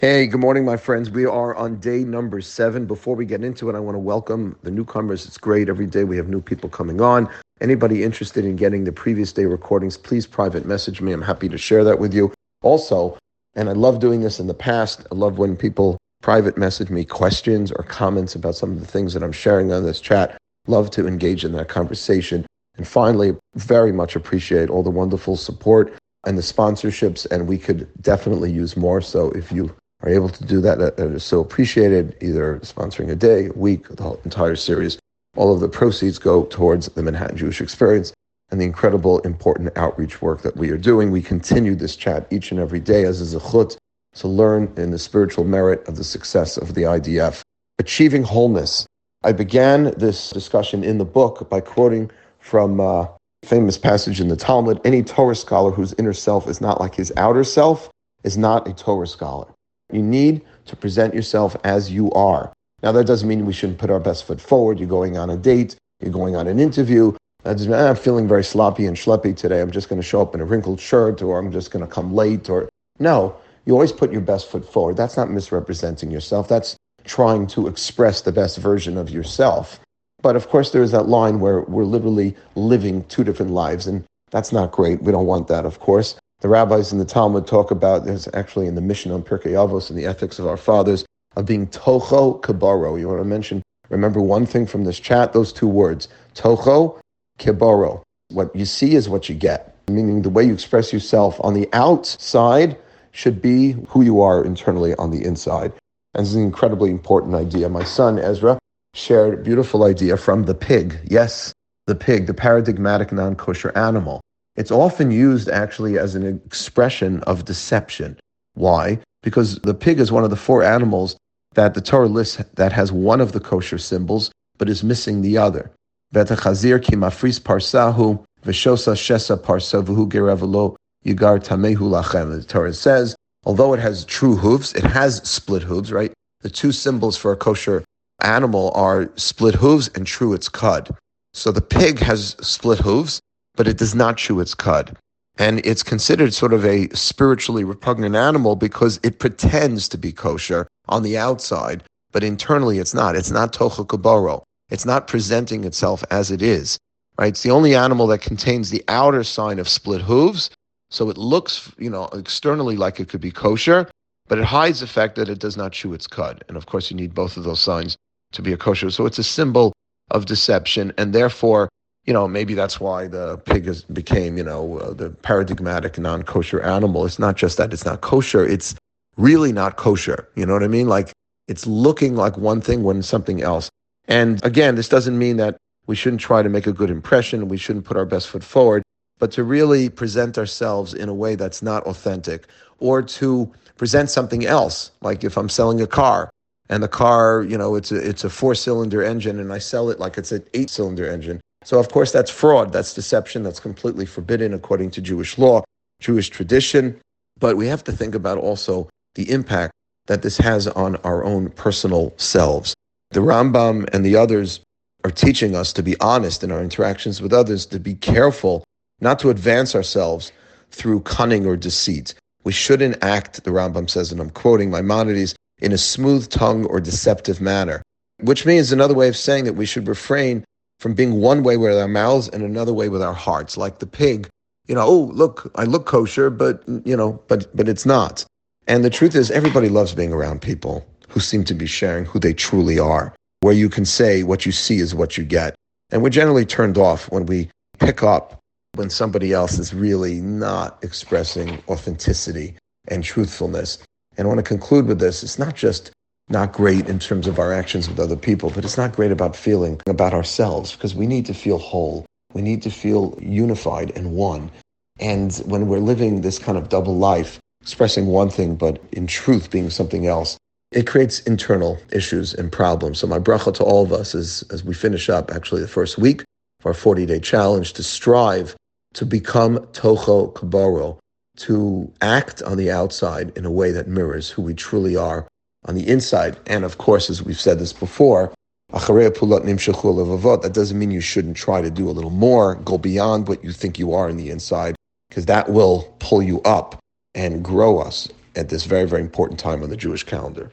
Hey, good morning, my friends. We are on day number 7. Before we get into it, I want to welcome the newcomers. It's great. Every day we have new people coming on. Anybody interested in getting the previous day recordings, please private message me. I'm happy to share that with you. Also, and I love doing this in the past, I love when people private message me questions or comments about some of the things that I'm sharing on this chat. Love to engage in that conversation. And finally, very much appreciate all the wonderful support and the sponsorships, and we could definitely use more. So if you are able to do that, that is so appreciated, either sponsoring a day, a week, the whole entire series. All of the proceeds go towards the Manhattan Jewish Experience and the incredible, important outreach work that we are doing. We continue this chat each and every day as a zechut to learn in the spiritual merit of the success of the IDF. Achieving wholeness. I began this discussion in the book by quoting from a famous passage in the Talmud: any Torah scholar whose inner self is not like his outer self is not a Torah scholar. You need to present yourself as you are. Now, that doesn't mean we shouldn't put our best foot forward. You're going on a date, you're going on an interview. That doesn't mean, I'm feeling very sloppy and schleppy today. I'm just going to show up in a wrinkled shirt, or I'm just going to come late. Or no, you always put your best foot forward. That's not misrepresenting yourself. That's trying to express the best version of yourself. But of course, there is that line where we're literally living two different lives, and that's not great. We don't want that, of course. The rabbis in the Talmud talk about, there's actually in the Mishnah on Pirkei Avos and the ethics of our fathers, of being tocho kibaro. You want to remember one thing from this chat, those two words, tocho kibaro. What you see is what you get, meaning the way you express yourself on the outside should be who you are internally on the inside. And this is an incredibly important idea. My son, Ezra, shared a beautiful idea from the pig. Yes, the pig, the paradigmatic non-kosher animal. It's often used actually as an expression of deception. Why? Because the pig is one of the 4 animals that the Torah lists that has one of the kosher symbols, but is missing the other. V'etachazir ki mafris parsahu v'shosa shesa parsavuhu gerevelo yigar tamehu lachem. The Torah says, although it has true hooves, it has split hooves, right? The 2 symbols for a kosher animal are split hooves and chew its cud. So the pig has split hooves, but it does not chew its cud. And it's considered sort of a spiritually repugnant animal because it pretends to be kosher on the outside, but internally it's not. It's not tocho kibaro. It's not presenting itself as it is, right? It's the only animal that contains the outer sign of split hooves, so it looks, externally like it could be kosher, but it hides the fact that it does not chew its cud. And of course, you need both of those signs to be a kosher. So it's a symbol of deception, and therefore, maybe that's why the pig became, the paradigmatic non-kosher animal. It's not just that it's not kosher, it's really not kosher. You know what I mean? Like, it's looking like one thing when it's something else. And again, this doesn't mean that we shouldn't try to make a good impression, we shouldn't put our best foot forward, but to really present ourselves in a way that's not authentic, or to present something else. Like if I'm selling a car, and the car, it's a 4-cylinder engine, and I sell it like it's an 8-cylinder engine. So, of course, that's fraud. That's deception. That's completely forbidden according to Jewish law, Jewish tradition. But we have to think about also the impact that this has on our own personal selves. The Rambam and the others are teaching us to be honest in our interactions with others, to be careful not to advance ourselves through cunning or deceit. We shouldn't act, the Rambam says, and I'm quoting Maimonides, in a smooth tongue or deceptive manner, which means another way of saying that we should refrain from being one way with our mouths and another way with our hearts. Like the pig, oh, look, I look kosher, but it's not. And the truth is, everybody loves being around people who seem to be sharing who they truly are, where you can say what you see is what you get. And we're generally turned off when we pick up when somebody else is really not expressing authenticity and truthfulness. And I want to conclude with this. It's not just not great in terms of our actions with other people, but it's not great about feeling about ourselves, because we need to feel whole. We need to feel unified and one. And when we're living this kind of double life, expressing one thing, but in truth being something else, it creates internal issues and problems. So my bracha to all of us is, as we finish up actually the first week of our 40-day challenge, to strive to become tocho kibaro, to act on the outside in a way that mirrors who we truly are on the inside. And of course, as we've said this before, that doesn't mean you shouldn't try to do a little more, go beyond what you think you are on the inside, because that will pull you up and grow us. at this very, very important time on the Jewish calendar.